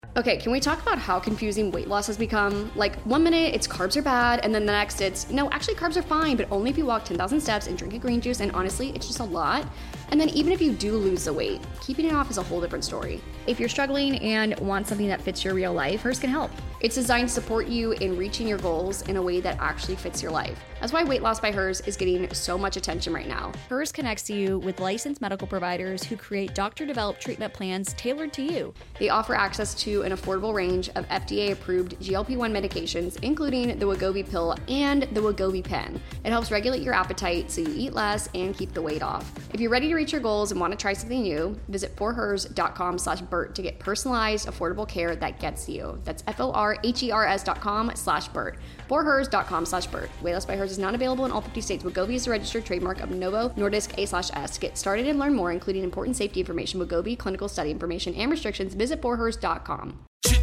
Okay, can we talk about how confusing weight loss has become? Like, 1 minute it's carbs are bad, and then the next it's, no, actually carbs are fine, but only if you walk 10,000 steps and drink a green juice, and honestly, it's just a lot. And then even if you do lose the weight, keeping it off is a whole different story. If you're struggling and want something that fits your real life, Hers can help. It's designed to support you in reaching your goals in a way that actually fits your life. That's why Weight Loss by Hers is getting so much attention right now. Hers connects you with licensed medical providers who create doctor-developed treatment plans tailored to you. They offer access to an affordable range of FDA-approved GLP-1 medications, including the Wegovy pill and the Wegovy pen. It helps regulate your appetite so you eat less and keep the weight off. If you're ready to reach your goals and want to try something new, visit forhers.com/Bert to get personalized, affordable care that gets you. That's forhers.com/Bert. forhers.com/Bert. Weight Loss by Hers is not available in all 50 states. Wegovy is a registered trademark of Novo Nordisk A/S. To get started and learn more, including important safety information, Wegovy clinical study information, and restrictions, visit forhers.com.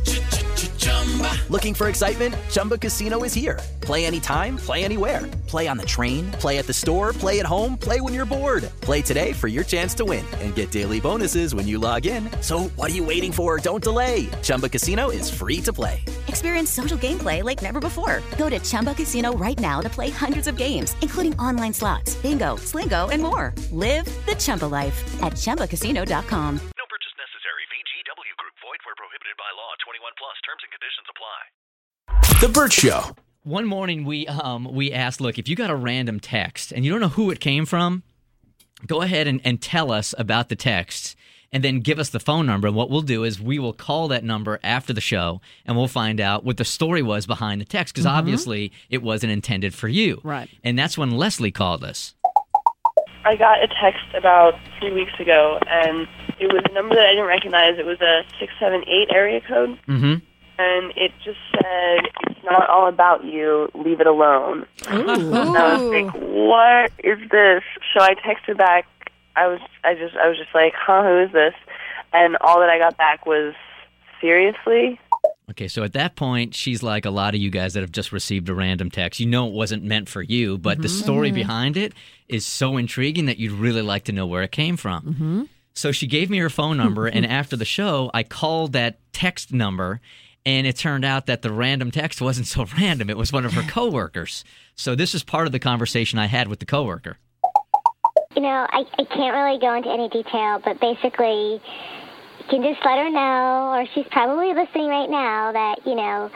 Looking for excitement? Chumba Casino is here. Play anytime, play anywhere. Play on the train, play at the store, play at home, play when you're bored. Play today for your chance to win and get daily bonuses when you log in. So what are you waiting for? Don't delay. Chumba Casino is free to play. Experience social gameplay like never before. Go to Chumba Casino right now to play hundreds of games, including online slots, bingo, Slingo, and more. Live the Chumba life at ChumbaCasino.com. No purchase necessary. VGW Group. Void where prohibited by law. 21 plus. Terms and conditions apply. The Bert Show. One morning we asked, look, if you got a random text and you don't know who it came from, go ahead and tell us about the text and then give us the phone number. And what we'll do is we will call that number after the show and we'll find out what the story was behind the text because obviously it wasn't intended for you. Right. And that's when Leslie called us. I got a text about 3 weeks ago, and it was a number that I didn't recognize. It was a 678 area code. Mm-hmm. And it just said, "It's not all about you. Leave it alone." Ooh. And I was like, "What is this?" So I texted back. I was just like, "Huh? Who is this?" And all that I got back was, "Seriously?" Okay, so at that point, she's like a lot of you guys that have just received a random text. You know it wasn't meant for you, but the story behind it is so intriguing that you'd really like to know where it came from. Mm-hmm. So she gave me her phone number, and after the show, I called that text number. And it turned out that the random text wasn't so random. It was one of her coworkers. So this is part of the conversation I had with the coworker. You know, I can't really go into any detail, but basically you can just let her know, or she's probably listening right now, that, you know,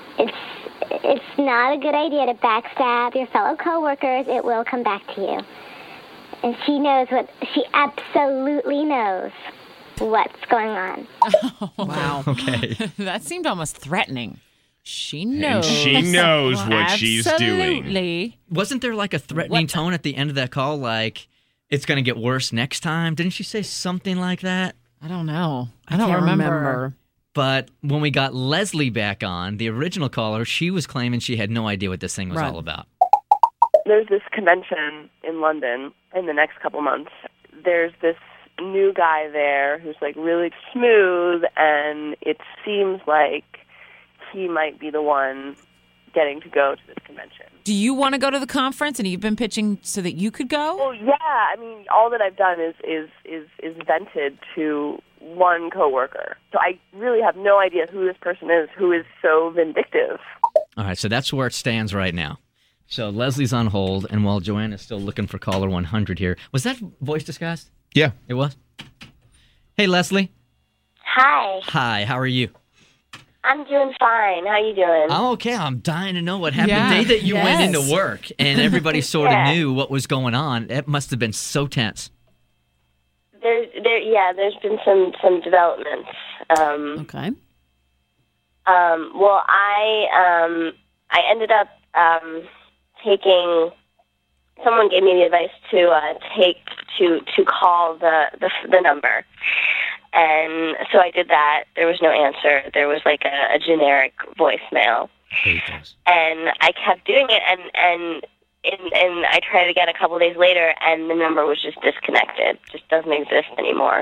it's not a good idea to backstab your fellow coworkers. It will come back to you. And she absolutely knows what's going on. Oh, wow. Okay. That seemed almost threatening. She knows. And she knows what she's doing. Absolutely. Wasn't there like a threatening tone at the end of that call, like it's going to get worse next time? Didn't she say something like that? I don't know. I don't can't remember. But when we got Leslie back on, the original caller, she was claiming she had no idea what this thing was all about. There's this convention in London in the next couple months. There's this new guy there who's like really smooth, and it seems like he might be the one getting to go to this convention. Do you want to go to the conference, and you've been pitching so that you could go? Well, yeah. I mean, all that I've done is vented to one coworker. So I really have no idea who this person is who is so vindictive. All right, so that's where it stands right now. So Leslie's on hold, and while Joanna's still looking for caller 100 here. Was that voice disguised? Yeah. It was? Hey, Leslie. Hi. Hi, how are you? I'm doing fine. How you doing? I'm okay. I'm dying to know what happened Yeah. the day that you went Yes. into work and everybody sort of Yeah. knew what was going on. It must have been so tense. There's been some developments. Okay. Well, I ended up taking. Someone gave me the advice to call the number, and so I did that. There was no answer. There was like a generic voicemail, and I kept doing it, and I tried again a couple of days later, and the number was just disconnected. Just doesn't exist anymore.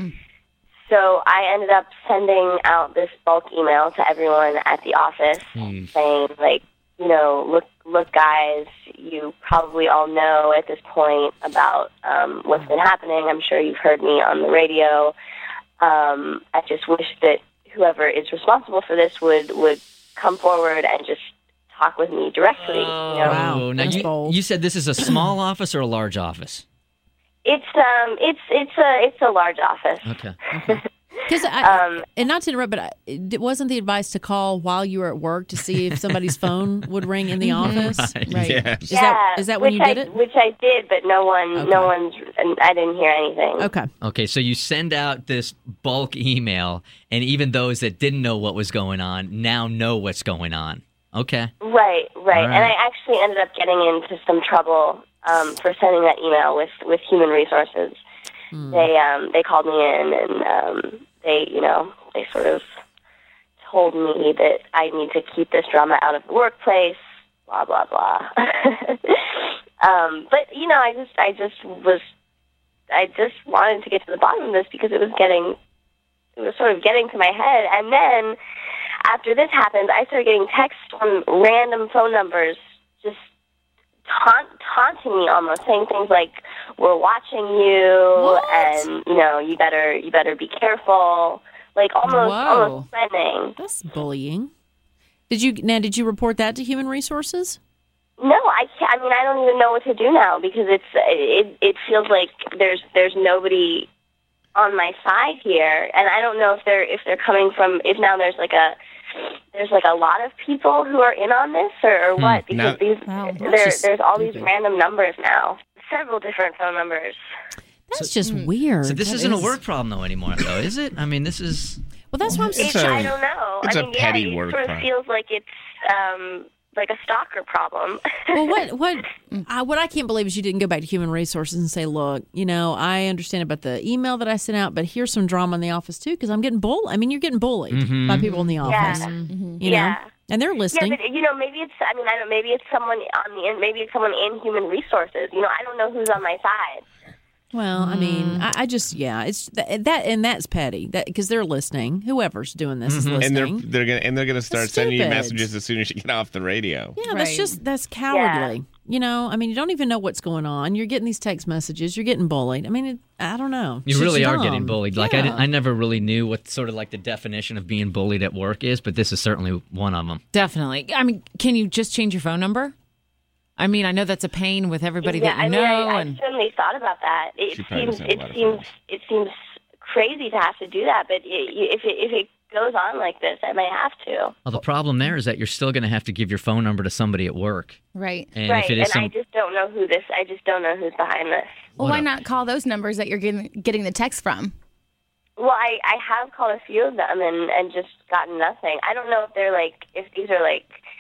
So I ended up sending out this bulk email to everyone at the office saying, like, you know, look, guys, you probably all know at this point about what's been happening. I'm sure you've heard me on the radio. I just wish that whoever is responsible for this would come forward and just talk with me directly. Wow. Now you said this is a small office or a large office? It's a large office. Okay. Because and not to interrupt, but it wasn't the advice to call while you were at work to see if somebody's phone would ring in the office, right? Yes. Is that when you did it? Which I did, but no one's. I didn't hear anything. Okay. So you send out this bulk email, and even those that didn't know what was going on now know what's going on. Okay. Right. And I actually ended up getting into some trouble for sending that email with Human Resources. They called me in and they sort of told me that I need to keep this drama out of the workplace, blah blah blah. But I just wanted to get to the bottom of this because it was sort of getting to my head. And then after this happened, I started getting texts from random phone numbers just taunting me, almost saying things like, "We're watching you," and you better be careful. Like almost threatening. That's bullying. Did you report that to Human Resources? No, I can't. I mean, I don't even know what to do now because it feels like there's nobody on my side here, and I don't know if they're coming from, if now there's like a lot of people who are in on this or what, because there's all these random numbers now, several different phone numbers. That's just weird. So this isn't a work problem though anymore, though, is it? I mean, this is. Well, that's what I'm saying. I don't know. It's a petty work problem. It sort problem. of feels like it's like a stalker problem. Well, what I can't believe is you didn't go back to Human Resources and say, look, I understand about the email that I sent out, but here's some drama in the office too because I'm getting bullied. I mean, you're getting bullied by people in the office. You know, and they're listening. Yeah, but maybe it's. I mean, I don't. Maybe it's someone on the. Maybe it's someone in Human Resources. I don't know who's on my side. Well, I mean, I just it's that, and that's petty. That because they're listening. Whoever's doing this is listening, and they're gonna start sending you messages as soon as you get off the radio. Yeah, that's cowardly. I mean, you don't even know what's going on. You're getting these text messages. You're getting bullied. I mean, I don't know. You really are getting bullied. Like I never really knew what sort of like the definition of being bullied at work is, but this is certainly one of them. Definitely. I mean, can you just change your phone number? I mean, I know that's a pain with everybody that you know. I certainly thought about that. It seems crazy to have to do that, but if it goes on like this, I might have to. Well, the problem there is that you're still going to have to give your phone number to somebody at work. Right. And right. If it is I just don't know who this. I just don't know who's behind this. Well, why not call those numbers that you're getting the text from? Well, I have called a few of them and just gotten nothing. I don't know if they're if these are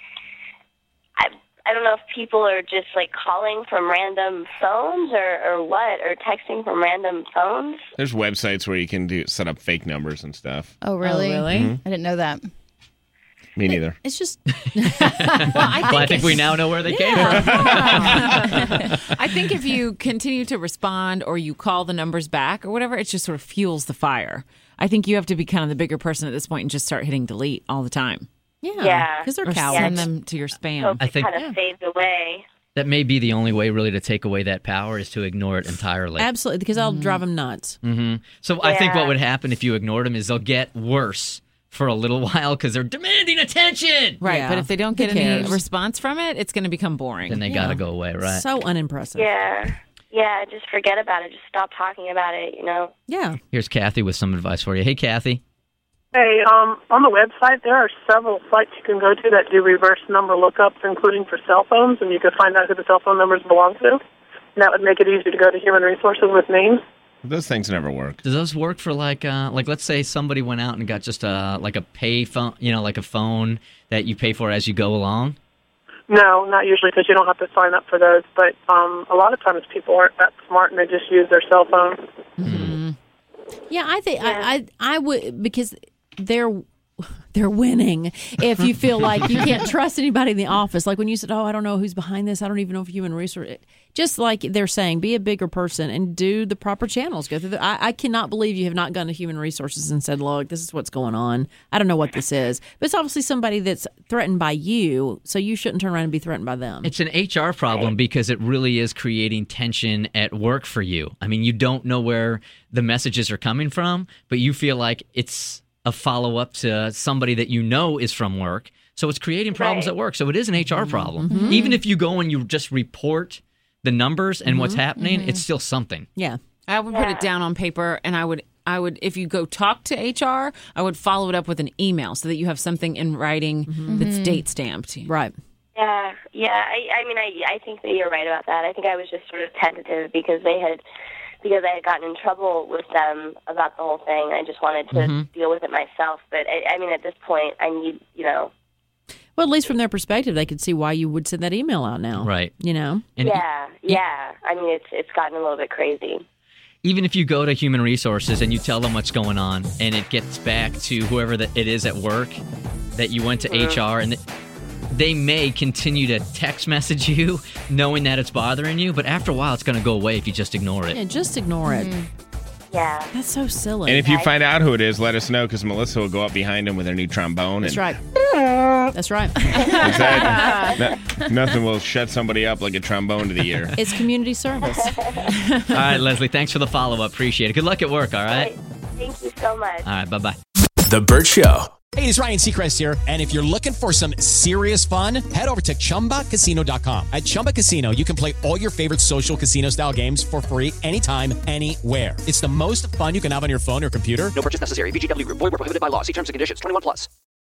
I don't know if people are just calling from random phones or what, or texting from random phones. There's websites where you can set up fake numbers and stuff. Oh, really? Mm-hmm. I didn't know that. Me neither. It's just. I think we now know where they came from. I think if you continue to respond or you call the numbers back or whatever, it just sort of fuels the fire. I think you have to be kind of the bigger person at this point and just start hitting delete all the time. Yeah, because they're cowards. Send them to your spam. I think kind of fades away. That may be the only way, really, to take away that power is to ignore it entirely. Absolutely, because I'll drive them nuts. Mm-hmm. So I think what would happen if you ignored them is they'll get worse for a little while because they're demanding attention. Right, but if they don't get any response from it, it's going to become boring. Then they got to go away, right? So unimpressive. Yeah, just forget about it. Just stop talking about it, Yeah. Here's Kathy with some advice for you. Hey, Kathy. Hey, on the website, there are several sites you can go to that do reverse number lookups, including for cell phones, and you can find out who the cell phone numbers belong to. And that would make it easier to go to Human Resources with names. Those things never work. Do those work for like let's say somebody went out and got just a pay phone, like a phone that you pay for as you go along? No, not usually because you don't have to sign up for those. But a lot of times people aren't that smart and they just use their cell phone. Mm-hmm. Yeah, I think I would because they're winning if you feel like you can't trust anybody in the office. Like when you said, I don't know who's behind this. I don't even know if Human Resource. Just like they're saying, be a bigger person and do the proper channels. Go through I cannot believe you have not gone to Human Resources and said, look, this is what's going on. I don't know what this is. But it's obviously somebody that's threatened by you, so you shouldn't turn around and be threatened by them. It's an HR problem because it really is creating tension at work for you. I mean, you don't know where the messages are coming from, but you feel like it's a follow-up to somebody that you know is from work. So it's creating problems at work. So it is an HR problem. Even if you go and you just report the numbers and what's happening, it's still something. Yeah. I would put it down on paper, and I would, if you go talk to HR, I would follow it up with an email so that you have something in writing that's date stamped. Right. Yeah. I mean, I think that you're right about that. I think I was just sort of tentative because I had gotten in trouble with them about the whole thing. I just wanted to deal with it myself. But I mean, at this point, I need, Well, at least from their perspective, they could see why you would send that email out now. Right. You know? Yeah. I mean, it's gotten a little bit crazy. Even if you go to Human Resources and you tell them what's going on and it gets back to whoever it is at work that you went to HR, and they may continue to text message you knowing that it's bothering you, but after a while it's going to go away if you just ignore it. Yeah, just ignore it. Yeah. That's so silly. And if you find out who it is, let us know, because Melissa will go up behind him with her new trombone. That's right. That's right. Nothing will shut somebody up like a trombone to the ear. It's community service. All right, Leslie, thanks for the follow-up. Appreciate it. Good luck at work, all right? Thank you so much. All right, bye-bye. The Burt Show. Hey, it's Ryan Seacrest here, and if you're looking for some serious fun, head over to ChumbaCasino.com. At Chumba Casino, you can play all your favorite social casino-style games for free anytime, anywhere. It's the most fun you can have on your phone or computer. No purchase necessary. VGW Group. Void where prohibited by law. See terms and conditions. 21+.